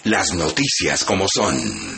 Las noticias como son.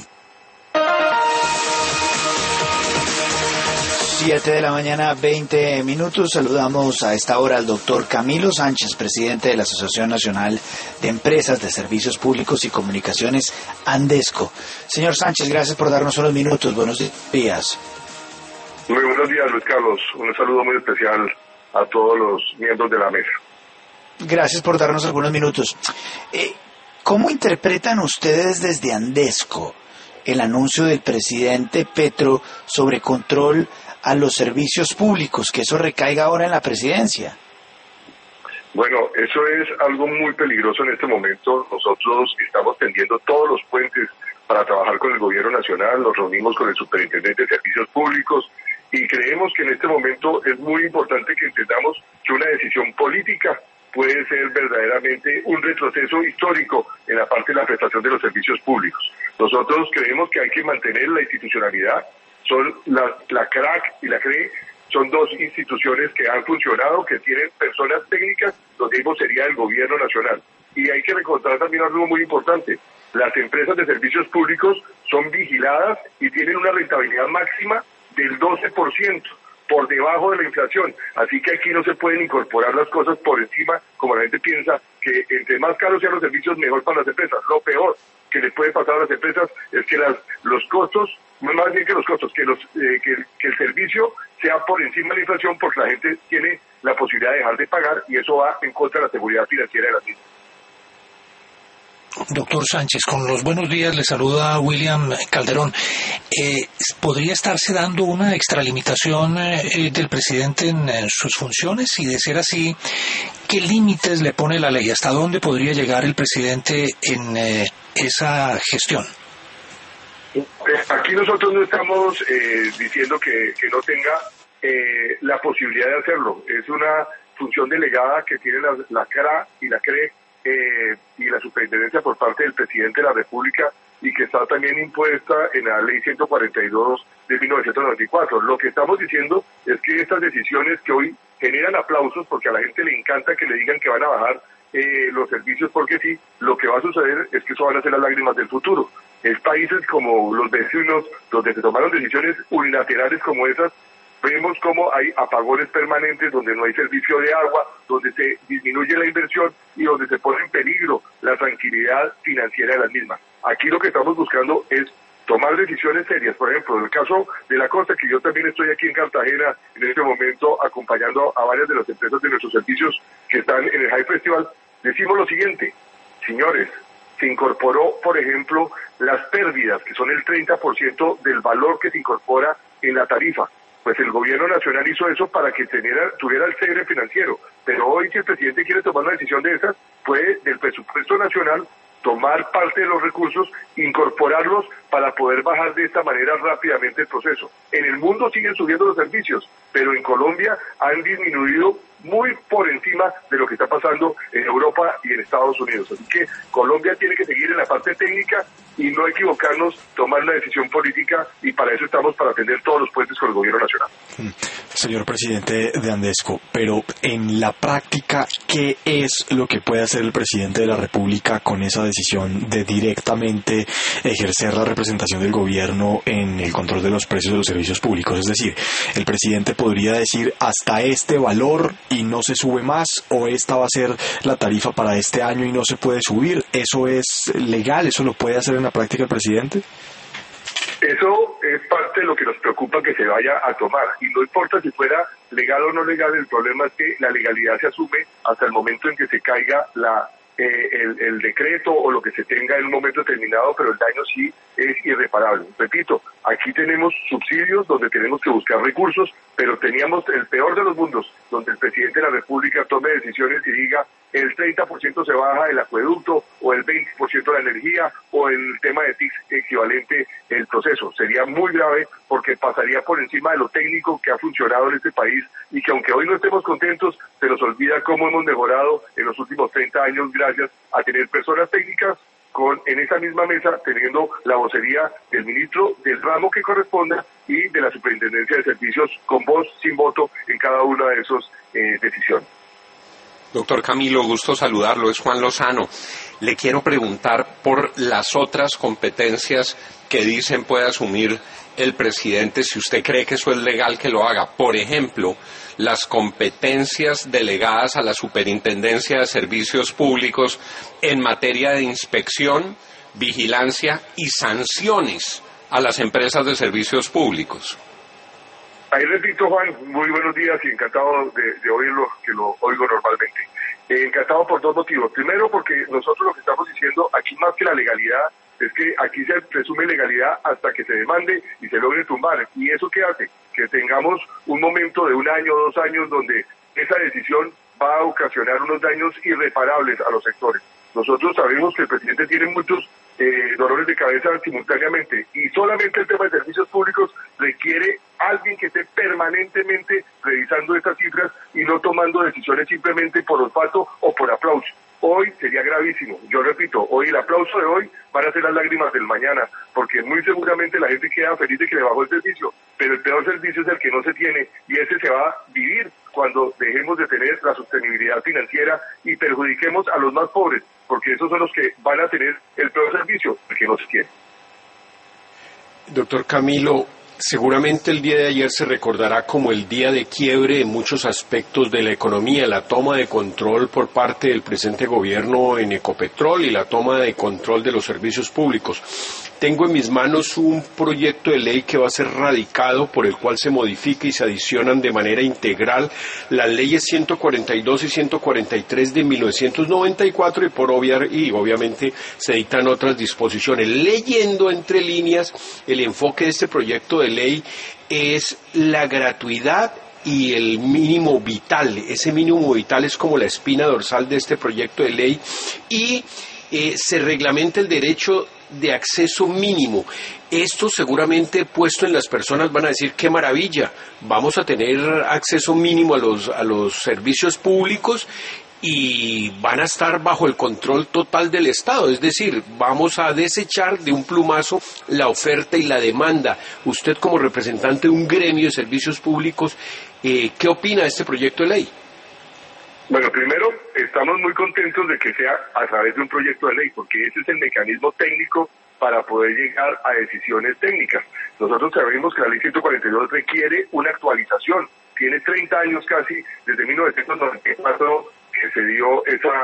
7 de la mañana, 20 minutos. Saludamos a esta hora al doctor Camilo Sánchez, presidente de la Asociación Nacional de Empresas de Servicios Públicos y Comunicaciones, Andesco. Señor Sánchez, gracias por darnos unos minutos. Buenos días. Muy buenos días, Luis Carlos. Un saludo muy especial a todos los miembros de la mesa. Gracias por darnos algunos minutos. ¿Cómo interpretan ustedes desde Andesco el anuncio del presidente Petro sobre control a los servicios públicos, que eso recaiga ahora en la presidencia? Bueno, eso es algo muy peligroso en este momento. Nosotros estamos tendiendo todos los puentes para trabajar con el gobierno nacional, nos reunimos con el superintendente de servicios públicos y creemos que en este momento es muy importante que entendamos que una decisión política puede ser verdaderamente un retroceso histórico en la parte de la prestación de los servicios públicos. Nosotros creemos que hay que mantener la institucionalidad. Son la CRAC y la CRE, son dos instituciones que han funcionado, que tienen personas técnicas, donde mismo sería el gobierno nacional. Y hay que recordar también algo muy importante. Las empresas de servicios públicos son vigiladas y tienen una rentabilidad máxima del 12%. Por debajo de la inflación, así que aquí no se pueden incorporar las cosas por encima, como la gente piensa, que entre más caros sean los servicios, mejor para las empresas. Lo peor que les puede pasar a las empresas es que los costos, más bien que los costos, que el servicio sea por encima de la inflación, porque la gente tiene la posibilidad de dejar de pagar y eso va en contra de la seguridad financiera de las mismas. Doctor Sánchez, con los buenos días, le saluda William Calderón. ¿Podría estarse dando una extralimitación del presidente en sus funciones? Y de ser así, ¿qué límites le pone la ley? ¿Hasta dónde podría llegar el presidente en esa gestión? Aquí nosotros no estamos diciendo que no tenga la posibilidad de hacerlo. Es una función delegada que tiene la CRA y la CRE y la superintendencia por parte del presidente de la República y que está también impuesta en la ley 142 de 1994. Lo que estamos diciendo es que estas decisiones que hoy generan aplausos, porque a la gente le encanta que le digan que van a bajar los servicios porque sí, lo que va a suceder es que eso van a ser las lágrimas del futuro. En países como los vecinos, donde se tomaron decisiones unilaterales como esas, vemos cómo hay apagones permanentes, donde no hay servicio de agua, donde se disminuye la inversión y donde se pone en peligro la tranquilidad financiera de las mismas. Aquí lo que estamos buscando es tomar decisiones serias. Por ejemplo, en el caso de la costa, que yo también estoy aquí en Cartagena en este momento acompañando a varias de las empresas de nuestros servicios que están en el High Festival, decimos lo siguiente: señores, se incorporó, por ejemplo, las pérdidas, que son el 30% del valor que se incorpora en la tarifa. Pues el gobierno nacional hizo eso para que tuviera el segre financiero. Pero hoy, si el presidente quiere tomar una decisión de esas, puede del presupuesto nacional tomar parte de los recursos, incorporarlos para poder bajar de esta manera rápidamente el proceso. En el mundo siguen subiendo los servicios, pero en Colombia han disminuido muy por encima de lo que está pasando en Europa y en Estados Unidos. Así que Colombia tiene que seguir en la parte técnica y no equivocarnos, tomar la decisión política, y para eso estamos, para atender todos los puentes con el gobierno nacional. Señor presidente de Andesco, pero en la práctica, ¿qué es lo que puede hacer el presidente de la República con esa decisión de directamente ejercer la representación del gobierno en el control de los precios de los servicios públicos? Es decir, ¿el presidente podría decir hasta este valor y no se sube más, o esta va a ser la tarifa para este año y no se puede subir? ¿Eso es legal? ¿Eso lo puede hacer en la práctica el presidente? Eso es parte de lo que nos preocupa que se vaya a tomar, y no importa si fuera legal o no legal, el problema es que la legalidad se asume hasta el momento en que se caiga el decreto o lo que se tenga en un momento determinado, pero el daño sí es irreparable. Repito, aquí tenemos subsidios donde tenemos que buscar recursos, pero teníamos el peor de los mundos, donde el presidente de la República tome decisiones y diga el 30% se baja el acueducto, o el 20% la energía, o el tema de TIC equivalente el proceso. Sería muy grave, porque pasaría por encima de lo técnico que ha funcionado en este país, y que aunque hoy no estemos contentos, se nos olvida cómo hemos mejorado en los últimos 30 años gracias a tener personas técnicas en esa misma mesa, teniendo la vocería del ministro del ramo que corresponda y de la Superintendencia de Servicios, con voz, sin voto en cada una de esas decisiones. Doctor Camilo, gusto saludarlo, es Juan Lozano. Le quiero preguntar por las otras competencias que dicen puede asumir el presidente, si usted cree que eso es legal que lo haga. Por ejemplo, las competencias delegadas a la Superintendencia de Servicios Públicos en materia de inspección, vigilancia y sanciones a las empresas de servicios públicos. Ahí repito, Juan, muy buenos días y encantado de oírlo, que lo oigo normalmente. Encantado por dos motivos. Primero, porque nosotros lo que estamos diciendo aquí, más que la legalidad, es que aquí se presume legalidad hasta que se demande y se logre tumbar. ¿Y eso qué hace? Que tengamos un momento de 1 año, 2 años, donde esa decisión va a ocasionar unos daños irreparables a los sectores. Nosotros sabemos que el presidente tiene muchos dolores de cabeza simultáneamente y solamente el tema de servicios públicos requiere alguien que esté permanentemente revisando estas cifras y no tomando decisiones simplemente por olfato o por aplauso. Hoy sería gravísimo, yo repito, hoy el aplauso de hoy van a ser las lágrimas del mañana, porque muy seguramente la gente queda feliz de que le bajó el servicio, pero el peor servicio es el que no se tiene y ese se va a vivir cuando dejemos de tener la sostenibilidad financiera y perjudiquemos a los más pobres, porque esos son los que van a tener el peor servicio, el que no se tiene. Doctor Camilo, seguramente el día de ayer se recordará como el día de quiebre en muchos aspectos de la economía, la toma de control por parte del presente gobierno en Ecopetrol y la toma de control de los servicios públicos. Tengo en mis manos un proyecto de ley que va a ser radicado, por el cual se modifica y se adicionan de manera integral las leyes 142 y 143 de 1994 y obviamente se dictan otras disposiciones. Leyendo entre líneas, el enfoque de este proyecto de ley es la gratuidad y el mínimo vital. Ese mínimo vital es como la espina dorsal de este proyecto de ley y se reglamenta el derecho de acceso mínimo. Esto seguramente puesto en las personas van a decir qué maravilla, vamos a tener acceso mínimo a los servicios públicos y van a estar bajo el control total del Estado, es decir, vamos a desechar de un plumazo la oferta y la demanda. Usted como representante de un gremio de servicios públicos, ¿qué opina de este proyecto de ley? Bueno, primero, estamos muy contentos de que sea a través de un proyecto de ley, porque ese es el mecanismo técnico para poder llegar a decisiones técnicas. Nosotros sabemos que la ley 142 requiere una actualización. Tiene 30 años casi, desde 1994 que se dio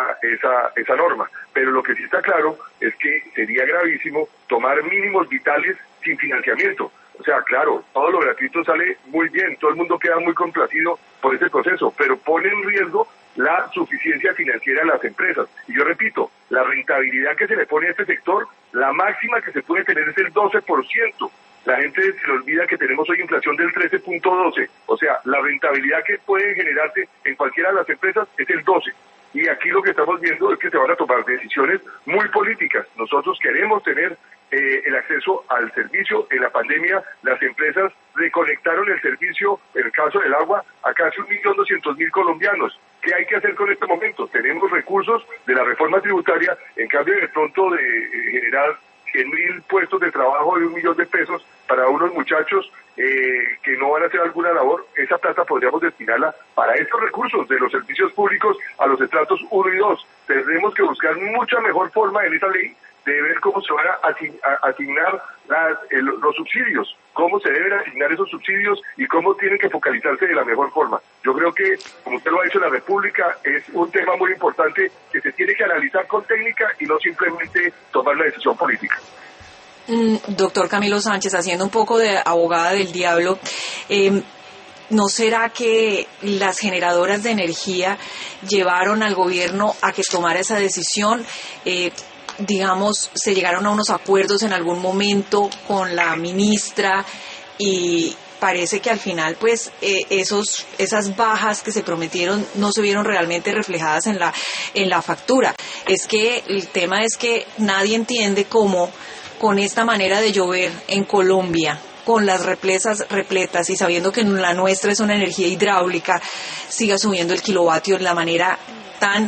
esa norma. Pero lo que sí está claro es que sería gravísimo tomar mínimos vitales sin financiamiento. O sea, claro, todo lo gratuito sale muy bien, todo el mundo queda muy complacido por ese proceso, pero pone en riesgo la suficiencia financiera de las empresas. Y yo repito, la rentabilidad que se le pone a este sector, la máxima que se puede tener es el 12%. La gente se le olvida que tenemos hoy inflación del 13.12. O sea, la rentabilidad que puede generarse en cualquiera de las empresas es el 12%. Y aquí lo que estamos viendo es que se van a tomar decisiones muy políticas. Nosotros queremos tener el acceso al servicio. En la pandemia las empresas reconectaron el servicio, en el caso del agua, a casi 1.200.000 colombianos. ¿Qué hay que hacer con este momento? Tenemos recursos de la reforma tributaria, en cambio de pronto de generar 100.000 puestos de trabajo de 1 millón de pesos para unos muchachos que no van a hacer alguna labor, esa plata podríamos destinarla para estos recursos de los servicios públicos a los estratos 1 y 2. Tendremos que buscar mucha mejor forma en esa ley de ver cómo se van a asignar los subsidios, cómo se deben asignar esos subsidios y cómo tienen que focalizarse de la mejor forma. Yo creo que, como usted lo ha dicho, la República es un tema muy importante que se tiene que analizar con técnica y no simplemente tomar una decisión política. Doctor Camilo Sánchez, haciendo un poco de abogada del diablo, ¿no será que las generadoras de energía llevaron al gobierno a que tomara esa decisión? Digamos, se llegaron a unos acuerdos en algún momento con la ministra y parece que al final pues esas bajas que se prometieron no se vieron realmente reflejadas en la factura. Es que el tema es que nadie entiende cómo con esta manera de llover en Colombia, con las represas repletas y sabiendo que la nuestra es una energía hidráulica, siga subiendo el kilovatio de la manera tan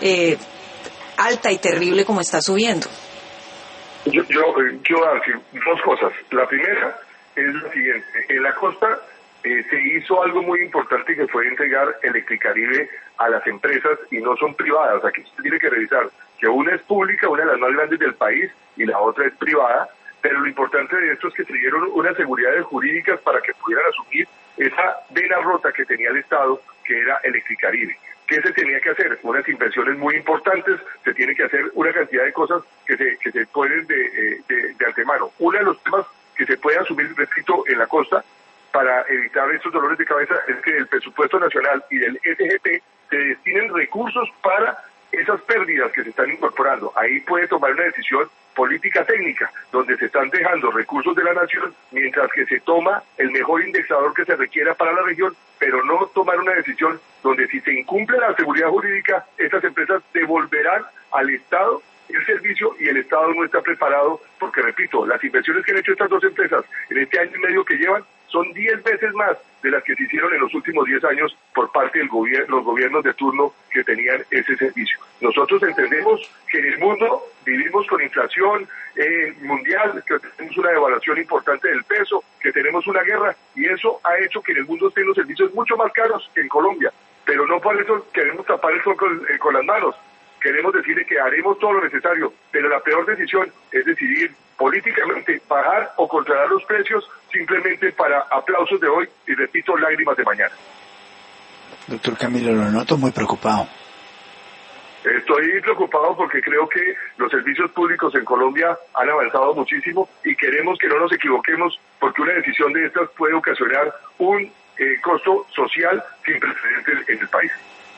alta y terrible como está subiendo. Yo voy a decir dos cosas. La primera es la siguiente. En la costa se hizo algo muy importante que fue entregar Electricaribe a las empresas y no son privadas. Aquí se tiene que revisar que una es pública, una de las más grandes del país, y la otra es privada, pero lo importante de esto es que se dieron unas seguridades jurídicas para que pudieran asumir esa vena rota que tenía el Estado, que era Electricaribe. ¿Qué se tenía que hacer? Unas inversiones muy importantes, se tiene que hacer una cantidad de cosas que se pueden de antemano. Uno de los temas que se puede asumir, repito, en la costa, para evitar estos dolores de cabeza, es que del presupuesto nacional y del SGP se destinen recursos para esas pérdidas que se están incorporando. Ahí puede tomar una decisión política técnica, donde se están dejando recursos de la nación, mientras que se toma el mejor indexador que se requiera para la región, pero no tomar una decisión donde si se incumple la seguridad jurídica, estas empresas devolverán al Estado el servicio y el Estado no está preparado, porque repito, las inversiones que han hecho estas dos empresas en este año y medio que llevan son 10 veces más de las que se hicieron en los últimos 10 años por parte del los gobiernos de turno que tenían ese servicio. Nosotros entendemos que en el mundo vivimos con inflación mundial, que tenemos una devaluación importante del peso, que tenemos una guerra, y eso ha hecho que en el mundo estén los servicios mucho más caros que en Colombia, pero no por eso queremos tapar el sol con las manos. Queremos decirle que haremos todo lo necesario, pero la peor decisión es decidir políticamente bajar o controlar los precios simplemente para aplausos de hoy y, repito, lágrimas de mañana. Doctor Camilo, lo noto muy preocupado. Estoy preocupado porque creo que los servicios públicos en Colombia han avanzado muchísimo y queremos que no nos equivoquemos, porque una decisión de estas puede ocasionar un costo social sin precedentes en el país.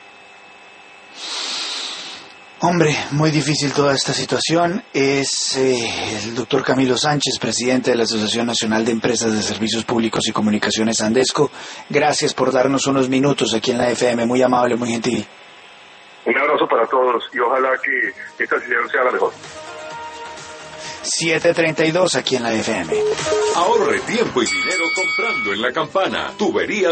Hombre, muy difícil toda esta situación. Es el doctor Camilo Sánchez, presidente de la Asociación Nacional de Empresas de Servicios Públicos y Comunicaciones Andesco. Gracias por darnos unos minutos aquí en la FM, muy amable, muy gentil. Un abrazo para todos y ojalá que esta sesión sea la mejor. 7:32 aquí en la FM. Ahorre tiempo y dinero comprando en La Campana. Tuberías